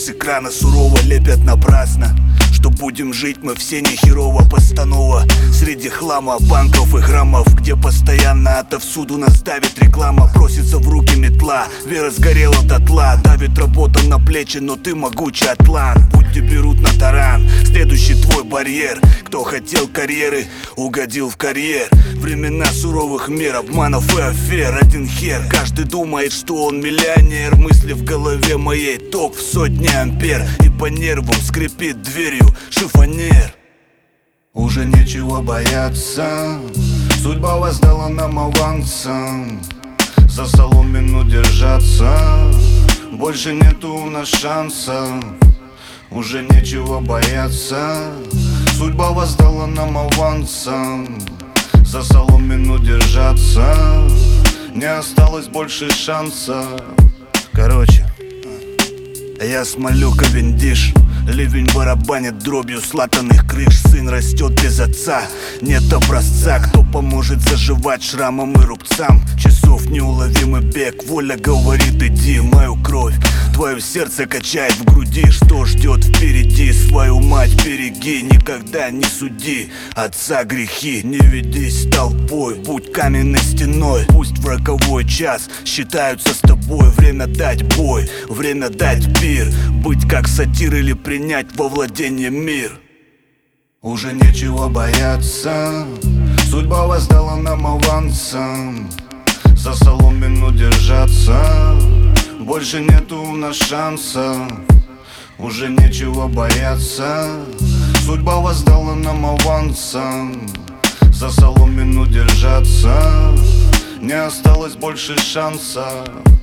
с экрана сурово лепят напрасно, что будем жить мы все нехерово. Постанова среди хлама, банков и храмов, где постоянно отовсюду нас давит реклама. Просится в руки метла, вера сгорела дотла. Давит работа на плечи, но ты могучий атлант. Будь берут на таран, следующий твой барьер. Кто хотел карьеры, угодил в карьер. Времена суровых мер, обманов и афер. Один хер, каждый думает, что он миллионер. Мысли в голове моей, ток в сотни ампер. И по нервам скрипит дверью шифонер. Уже нечего бояться, судьба воздала нам авансом. За соломину держаться, больше нету у нас шанса. Уже нечего бояться, судьба воздала нам авансом. За соломину держаться, не осталось больше шанса. Короче, я смолю Кавендиш. Ливень барабанит дробью с латанных крыш. Сын растет без отца, нет образца. Кто поможет заживать шрамам и рубцам? Часов неуловимый бег, воля говорит иди. Мою кровь, твое сердце качает в груди. Что ждет впереди? Свою мать береги, никогда не суди отца грехи. Не ведись толпой, будь каменной стеной. Пусть в роковой час считаются с тобой. Время дать бой, время дать пир. Быть как сатир или принять во владение мир. Уже нечего бояться, судьба воздала нам авансом. За соломину держаться, больше нету у нас шанса. Уже нечего бояться, судьба воздала нам авансом. За соломину держаться, не осталось больше шанса.